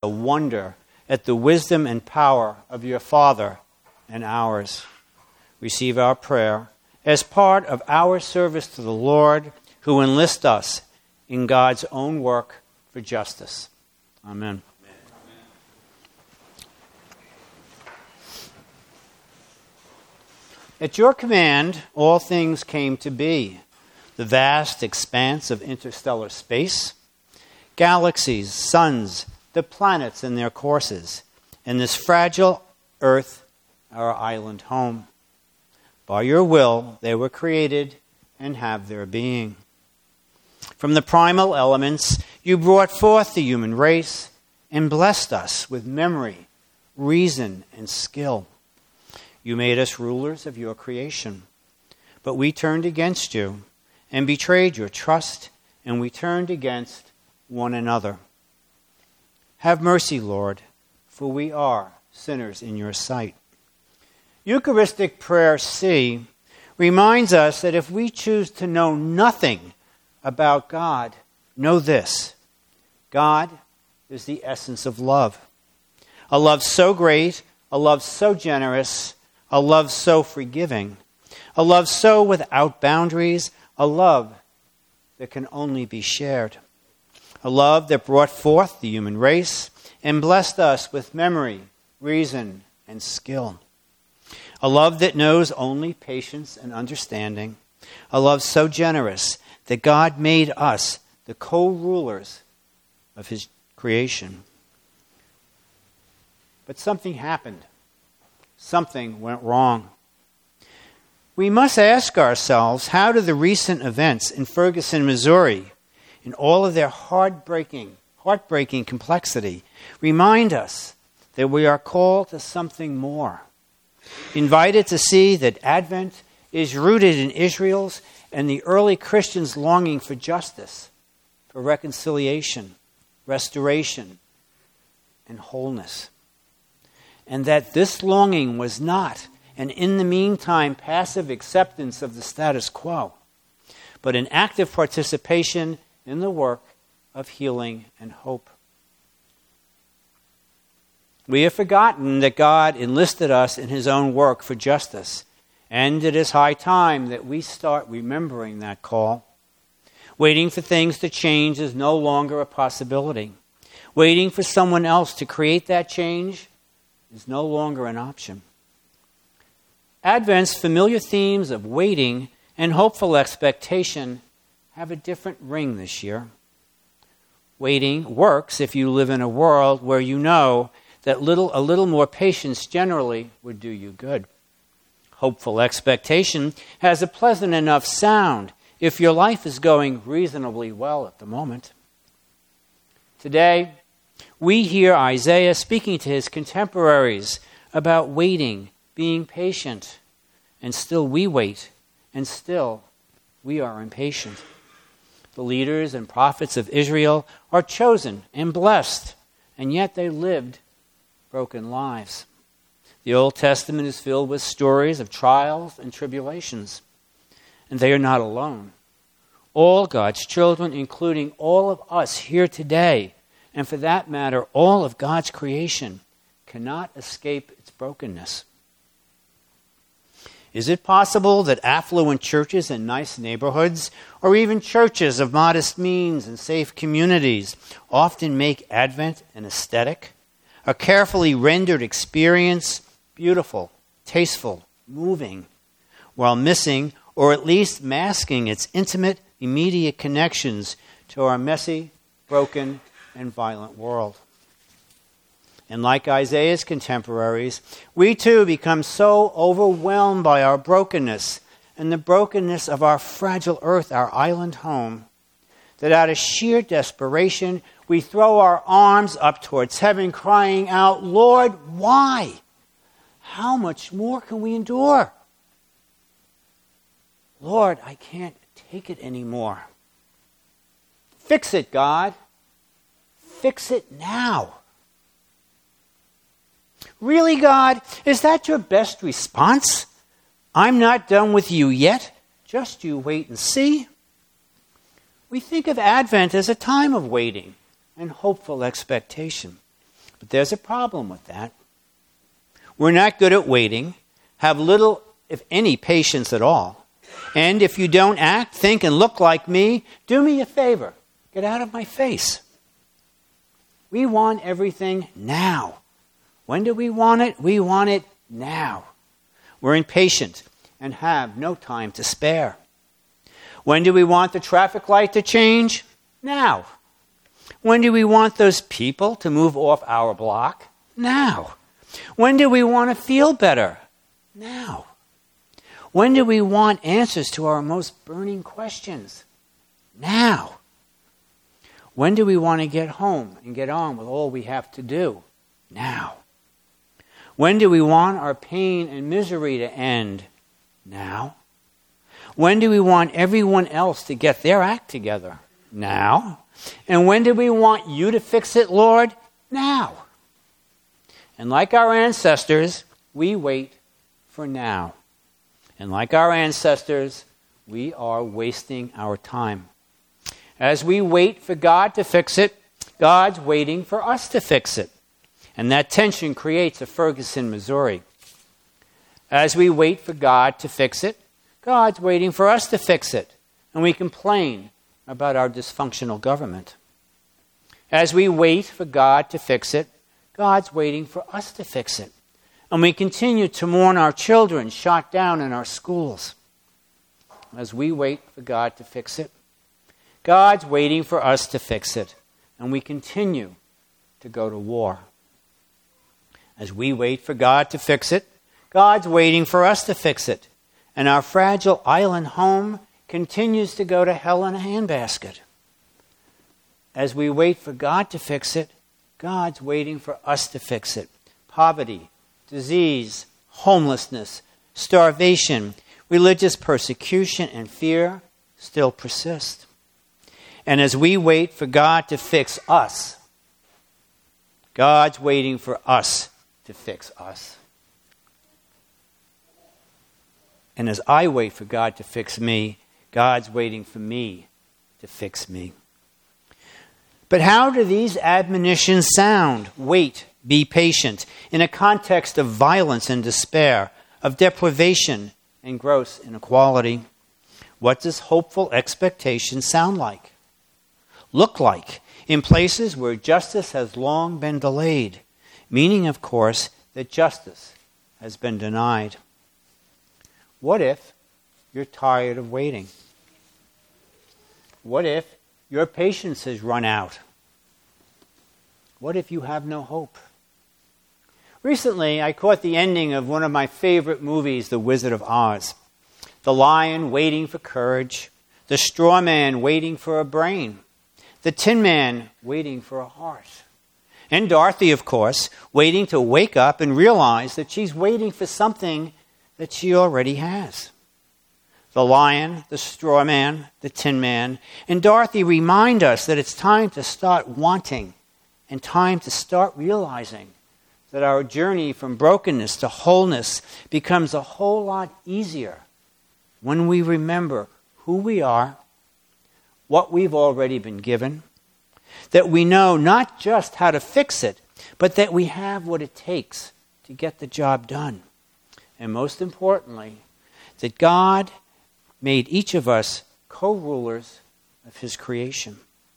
a wonder at the wisdom and power of your Father and ours. Receive our prayer as part of our service to the Lord, who enlists us in God's own work for justice. Amen. At your command, all things came to be. The vast expanse of interstellar space, galaxies, suns, the planets and their courses, and this fragile earth, our island home. By your will, they were created and have their being. From the primal elements, you brought forth the human race and blessed us with memory, reason, and skill. You made us rulers of your creation. But we turned against you and betrayed your trust, and we turned against one another. Have mercy, Lord, for we are sinners in your sight. Eucharistic prayer C reminds us that if we choose to know nothing about God, know this: God is the essence of love. A love so great, a love so generous, a love so forgiving, a love so without boundaries, a love that can only be shared. A love that brought forth the human race and blessed us with memory, reason, and skill. A love that knows only patience and understanding. A love so generous that God made us the co-rulers of his creation. But something happened. Something went wrong. We must ask ourselves, how do the recent events in Ferguson, Missouri, in all of their heartbreaking complexity, remind us that we are called to something more? Invited to see that Advent is rooted in Israel's and the early Christians' longing for justice, for reconciliation, restoration, and wholeness. And that this longing was not an in the meantime passive acceptance of the status quo, but an active participation in the work of healing and hope. We have forgotten that God enlisted us in his own work for justice, and it is high time that we start remembering that call. Waiting for things to change is no longer a possibility. Waiting for someone else to create that change is no longer an option. Advent's familiar themes of waiting and hopeful expectation have a different ring this year. Waiting works if you live in a world where you know that a little more patience generally would do you good. Hopeful expectation has a pleasant enough sound if your life is going reasonably well at the moment. Today, we hear Isaiah speaking to his contemporaries about waiting, being patient, and still we wait, and still we are impatient. The leaders and prophets of Israel are chosen and blessed, and yet they lived broken lives. The Old Testament is filled with stories of trials and tribulations, and they are not alone. All God's children, including all of us here today, and for that matter, all of God's creation, cannot escape its brokenness. Is it possible that affluent churches in nice neighborhoods, or even churches of modest means and safe communities, often make Advent an aesthetic, a carefully rendered experience, beautiful, tasteful, moving, while missing, or at least masking, its intimate, immediate connections to our messy, broken, and violent world? And like Isaiah's contemporaries, we too become so overwhelmed by our brokenness and the brokenness of our fragile earth, our island home, that out of sheer desperation, we throw our arms up towards heaven, crying out, "Lord, why? How much more can we endure? Lord, I can't take it anymore. Fix it, God. Fix it now." Really, God? Is that your best response? I'm not done with you yet. Just you wait and see. We think of Advent as a time of waiting and hopeful expectation. But there's a problem with that. We're not good at waiting, have little, if any, patience at all. And if you don't act, think, and look like me, do me a favor. Get out of my face. We want everything now. When do we want it? We want it now. We're impatient and have no time to spare. When do we want the traffic light to change? Now. When do we want those people to move off our block? Now. When do we want to feel better? Now. When do we want answers to our most burning questions? Now. When do we want to get home and get on with all we have to do? Now. When do we want our pain and misery to end? Now. When do we want everyone else to get their act together? Now. And when do we want you to fix it, Lord? Now. And like our ancestors, we wait for now. And like our ancestors, we are wasting our time. As we wait for God to fix it, God's waiting for us to fix it. And that tension creates a Ferguson, Missouri. As we wait for God to fix it, God's waiting for us to fix it. And we complain about our dysfunctional government. As we wait for God to fix it, God's waiting for us to fix it. And we continue to mourn our children shot down in our schools. As we wait for God to fix it, God's waiting for us to fix it. And we continue to go to war. As we wait for God to fix it, God's waiting for us to fix it. And our fragile island home continues to go to hell in a handbasket. As we wait for God to fix it, God's waiting for us to fix it. Poverty, disease, homelessness, starvation, religious persecution, and fear still persist. And as we wait for God to fix us, God's waiting for us to fix us. And as I wait for God to fix me, God's waiting for me to fix me. But how do these admonitions sound? Wait, be patient, in a context of violence and despair, of deprivation and gross inequality. What does hopeful expectation sound like? Look like in places where justice has long been delayed, meaning, of course, that justice has been denied. What if you're tired of waiting? What if your patience has run out? What if you have no hope? Recently, I caught the ending of one of my favorite movies, The Wizard of Oz. The lion waiting for courage, the straw man waiting for a brain, the tin man waiting for a heart. And Dorothy, of course, waiting to wake up and realize that she's waiting for something that she already has. The lion, the straw man, the tin man, and Dorothy remind us that it's time to start wanting and time to start realizing that our journey from brokenness to wholeness becomes a whole lot easier when we remember who we are, what we've already been given, that we know not just how to fix it, but that we have what it takes to get the job done. And most importantly, that God made each of us co-rulers of his creation.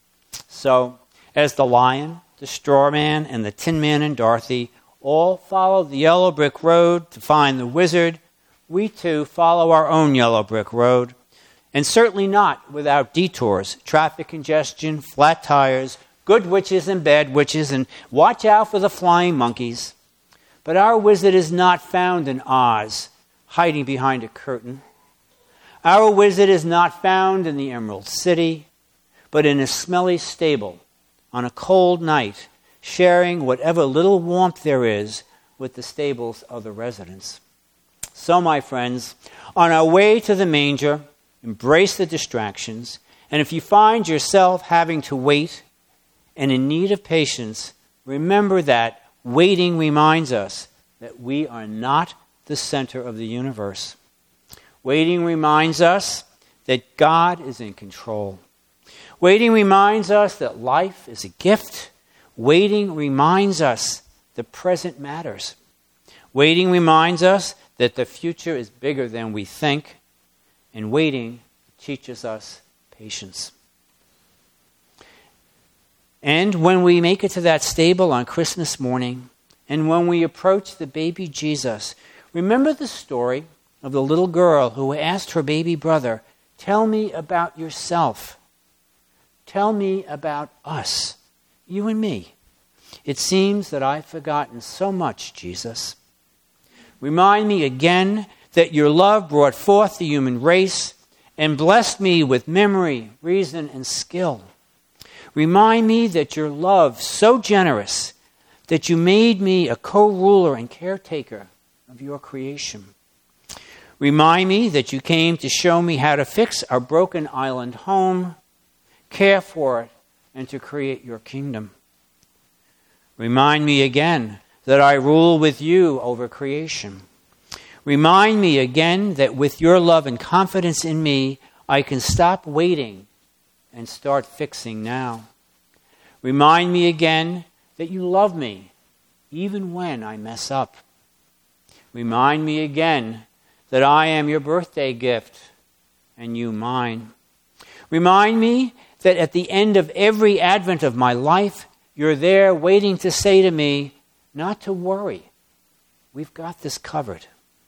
So, as the lion, the straw man, and the tin man and Dorothy all followed the yellow brick road to find the wizard, we too follow our own yellow brick road, and certainly not without detours, traffic congestion, flat tires, good witches and bad witches, and watch out for the flying monkeys. But our wizard is not found in Oz, hiding behind a curtain. Our wizard is not found in the Emerald City, but in a smelly stable on a cold night, sharing whatever little warmth there is with the stable's other residents. So, my friends, on our way to the manger, embrace the distractions, and if you find yourself having to wait and in need of patience, remember that waiting reminds us that we are not the center of the universe. Waiting reminds us that God is in control. Waiting reminds us that life is a gift. Waiting reminds us the present matters. Waiting reminds us that the future is bigger than we think. And waiting teaches us patience. And when we make it to that stable on Christmas morning, and when we approach the baby Jesus, remember the story of the little girl who asked her baby brother, "Tell me about yourself. Tell me about us, you and me. It seems that I've forgotten so much, Jesus. Remind me again that your love brought forth the human race and blessed me with memory, reason, and skill. Remind me that your love so generous that you made me a co-ruler and caretaker of your creation. Remind me that you came to show me how to fix our broken island home, care for it, and to create your kingdom. Remind me again that I rule with you over creation. Remind me again that with your love and confidence in me, I can stop waiting and start fixing now. Remind me again that you love me even when I mess up. Remind me again that I am your birthday gift and you mine. Remind me that at the end of every advent of my life, you're there waiting to say to me, not to worry, we've got this covered.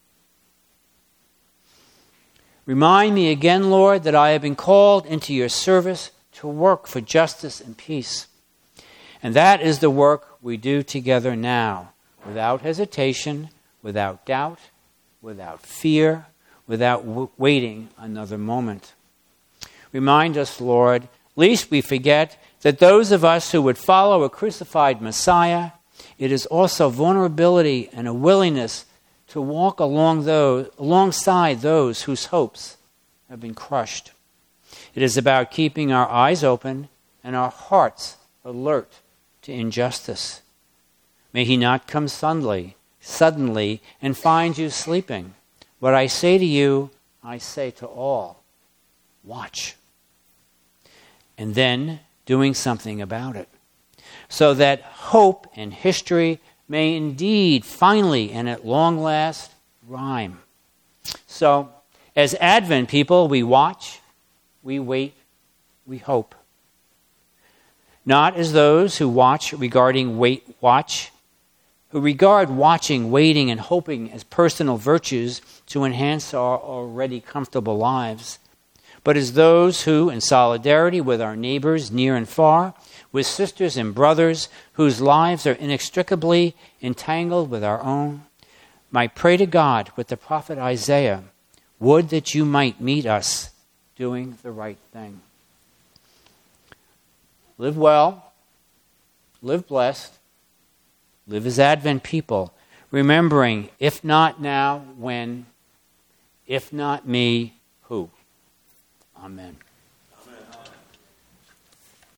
Remind me again, Lord, that I have been called into your service to work for justice and peace. And that is the work we do together now, without hesitation, without doubt, without fear, without waiting another moment. Remind us, Lord, lest we forget that those of us who would follow a crucified Messiah, it is also vulnerability and a willingness to walk alongside those whose hopes have been crushed. It is about keeping our eyes open and our hearts alert to injustice. May he not come suddenly and find you sleeping. What I say to you, I say to all. Watch. And then doing something about it, so that hope and history may indeed finally and at long last rhyme. So, as Advent people, we watch, we wait, we hope. Not as those who who regard watching, waiting, and hoping as personal virtues to enhance our already comfortable lives, but as those who, in solidarity with our neighbors near and far, with sisters and brothers whose lives are inextricably entangled with our own, might pray to God with the prophet Isaiah, would that you might meet us doing the right thing. Live well, live blessed, live as Advent people, remembering, if not now, when? If not me, who? Amen.